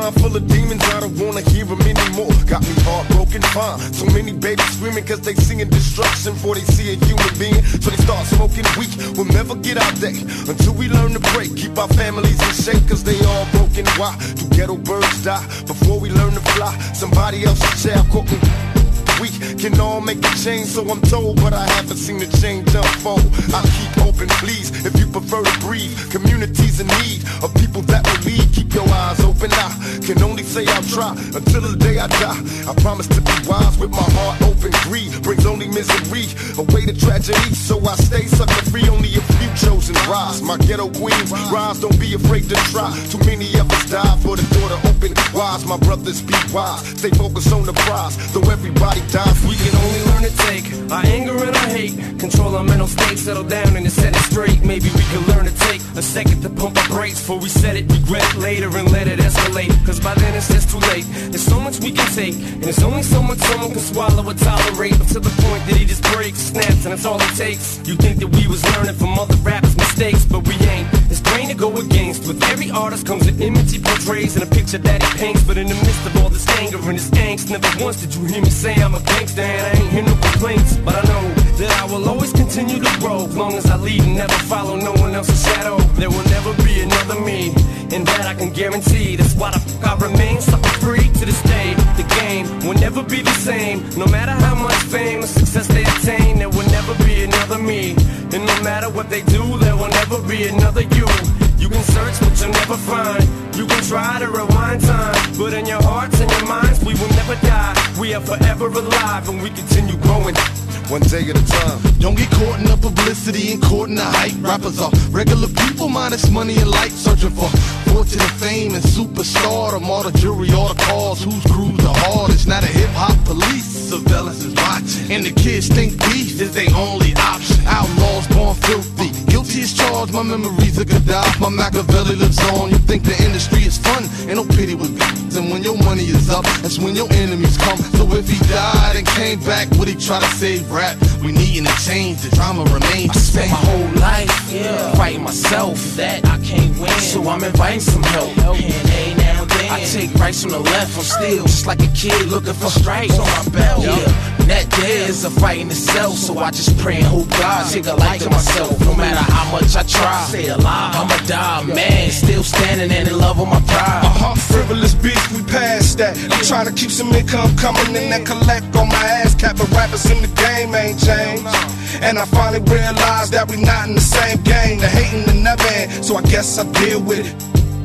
mind full of demons, I don't wanna hear them anymore. Got me heartbroken, fine. So many babies screaming cause they seeing destruction before they see a human being. So they start smoking weed. We'll never get our day until we learn to pray. Keep our families in shape cause they all broken. Why do ghetto birds die before we learn to fly? Somebody else's child caught me. We can all make a change, so I'm told, but I haven't seen the change unfold. I'll keep open, please, if you prefer to breathe. Communities in need of people that will lead. Keep your eyes open, I can only say I'll try until the day I die. I promise to be wise with my heart open. Greed brings only misery, away to tragedy, so I stay sucker free. Only a few chosen rise. My ghetto queens rise, don't be afraid to try. Too many of us die for the door to open wise. My brothers be wise, stay focused on the prize, though everybody dies. We can only learn to take our anger and our hate, control our mental state, settle down and set it straight. Maybe we can learn to take a second to pump our brakes before we set it, regret it later and let it escalate. Cause by then it's just too late. There's so much we can take, and there's only so much someone can swallow or tolerate. But to the point that he just breaks, snaps, and that's all it takes. You think that we was learning from other rappers' mistakes, but we ain't. It's plain to go against. With every artist comes an image he portrays and a picture that he paints. But in the midst of all this anger and this angst, never once did you hear me say I'm a gangster. And I ain't hear no complaints, but I know that I will always continue to grow. As long as I lead and never follow no one else's shadow, there will never be another me, and that I can guarantee. That's why the fuck I remain sucker free to this day. The game will never be the same. No matter how much fame or success they attain, there will never be another me. And no matter what they do, there will never be another you. You can search but you'll never find. You can try to rewind time, but in your hearts and your minds we will never die. We are forever alive and we continue growing, one day at a time. Don't get caught in the publicity and caught in the hype. Rappers are regular people minus money and light, searching for fortune and fame and superstardom. All the jury, all the cars, whose crews the hardest. Now the hip-hop police surveillance is watching, and the kids think beef is their only option. Outlaws born filthy, guilty as charged. My memories of Gaddafi, my Machiavelli lives on. You think the industry is fun, ain't no pity with beats. And when your money is up, that's when your enemies come. So if he died and came back, would he try to save rap? We needin' to change, the drama remains the same. I spent my whole life fighting myself, that I can't win, so I'm inviting some help. And every now and then I take rights from the left. I'm still just like a kid looking for stripes on my belt. And that there is a fight in itself, so I just pray and hope God take a life to myself. No matter how much I try, stay alive, I'ma die, man. Still standing and in love with my pride. Frivolous beef, we past that. I'm trying to keep some income coming in and collect on my ass cap. But rappers in the game ain't changed, and I finally realized that we not in the same game. The hating will never end, so I guess I deal with it.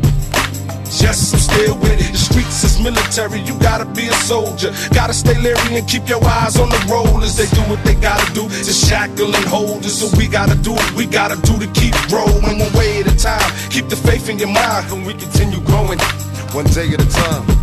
Yes, I'm still with it. The streets is military, you gotta be a soldier. Gotta stay leery and keep your eyes on the road as they do what they gotta do to shackle and hold us. So we gotta do what we gotta do to keep growing, one way at a time. Keep the faith in your mind, and we continue growing, one day at a time.